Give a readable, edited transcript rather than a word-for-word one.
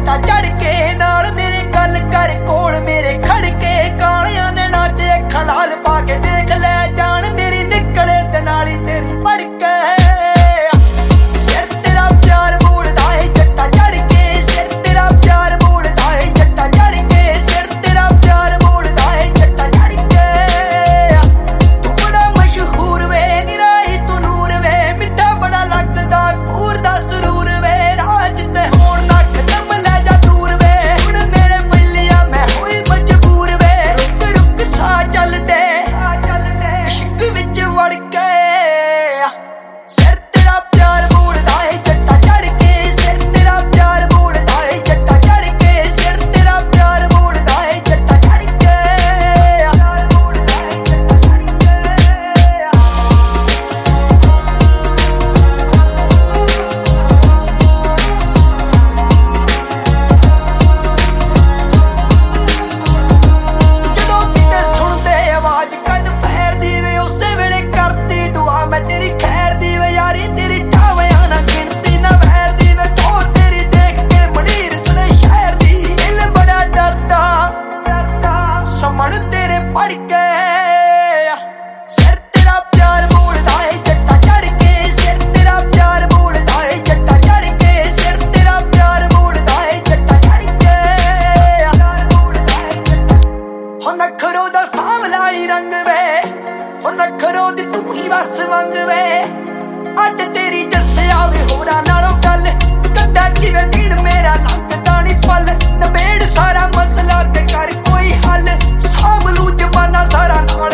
जट्टा चढ़ के नाल मेरे गल कर कोल मेरे खड़ के कालियां नैना ते अखां लाल पा के देख ले जान मेरी निकले ते नाली तेरी पड़ के तेरे पड़ के सिर तेरा प्यार बोलदा है जट्टा चढ़ के सिर तेरा प्यार बोलदा है जट्टा चढ़ के सिर तेरा प्यार बोलदा है जट्टा चढ़ के हो नखरो दा सांवला ही रंग वे हो नखरो दी तू ही बस मंग वे अड तेरी जस्सिया वे होरा नालों गल कंधा किवें दिन मेरा लगदा नहीं पल नबेड़ सारा मसला ते कर कोई हल सामलू जमाना सारा नाल